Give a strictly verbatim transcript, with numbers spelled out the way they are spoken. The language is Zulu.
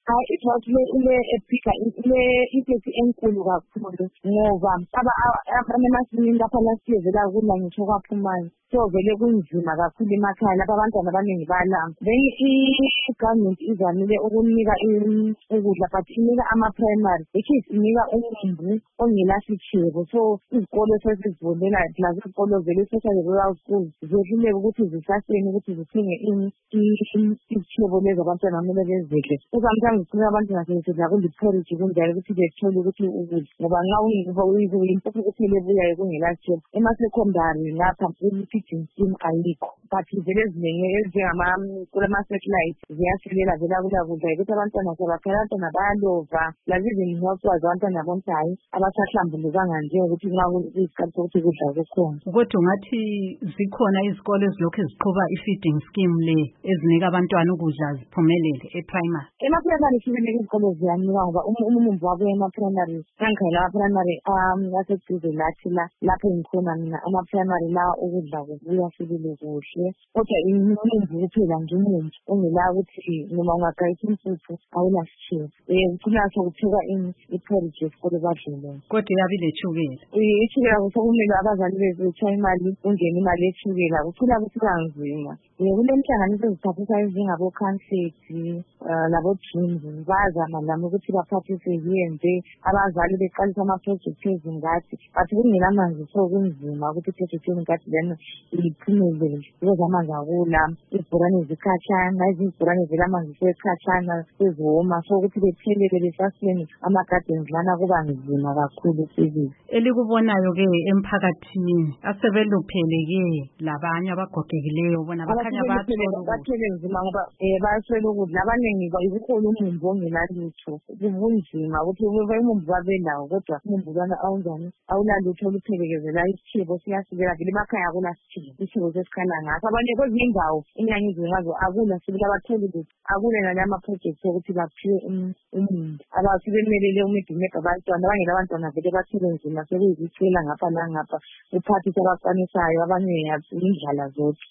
Hayi, it was le ile ephika ile ithethi enkulu kakhulu ngoba aba abamasimini lapha lasiyevela kula ngisho kwaphumani. So vele kunzima kakhulu emakhaya lapha abantwana abaningi bayalamba. Then i-government izamile ukunika ukudla but inika ama-primary which is inika umumbu ongelasitshebo. So izikolo sesizivuleka lezi izikolo vele especially rural schools zehluleka ukuthi zisaseni ukuthi zithenge izitshebo lezi abantwana kumele bezidle. Sometimes kunika abantwana sesidla kuliporridge kunjalo ukuthi bethole ukuthi ukudla ngoba nxa uyimpofu kuphela ebuyayo kungelasitshebo. Ema-secondary lapha feeding scheme ayikho but vele ezinengi ezinjengama kulama-satellite ziyasilela vela kula kudla ukuthi abantwana sebaphela abantwana bayalova lazizini health-wise abantwana bonke hayi abasahlambulukanga njengokuthi nxa kuyisikhathi sokuthi kudla kukhona. Kodwa ungathi zikhona izikole ezilokhu ziqhuba i-feeding scheme le ezinika abantwana ukudla ziphumelele e-primary? Ema-primary sibili izikole ziyanika ngoba umumbu wabo ema-primary ngikhangela ama-primary aseduze lathi la lapho ngikhona mina ama-primary lawa ukudla kubuya sibili kuhle kodwa umumbu kuphela nje umumbu ongela ukuthi noma ungagayisa impuphu awulasitshebo. Um kuthina sokupheka i-porridge yesikole badlile. Kodwa iyabe ilethukela? Itshukela kusekumele abazali betshaya imali kungena imali yetshukela kuthina kusiba nzima. Um kulenhlanganiso eziphathisayo ezinjengabo-Comfort labo-Dreams bazama lami ukuthi baphathise yenze abazali beqalisa ama-project ezingadi but kungelamanzi so kunzima ukuthi i-project yengadi lena iphumelele because amanzi akula, izibhorane zikhatshana, izibhorane vele amanzi sekhatshana sezoma so ukuthi bethelele besaseni ama-gardens lana kuba nzima kakhulu sibili. Elikubonayo-ke emphakathini asebeluphele-ke labanye abagogekileyo bona bakhanya bathele nzima ngoba um bayaswela ukudla abaningi kukhona umumbu ongelalutho kubunzima ukuthi umumbu babelawo kodwa umumbu lwana awunjani awulalutho oluphelekezela isitshebo siyasibela vele emakhaya akulasitshebo isitshebo sesikhala ngaso abanye kwezinye indawo inyanga ngazo akula sibili abatholi lutho akule nale ama-project okuthi baphiwe umumbu abasibemelele umidumega abantwana abangela abantwana vele bathele nzima sekuyizicela ngapha nangapha uphathisa abakwanisayo abanye indlala zodwa.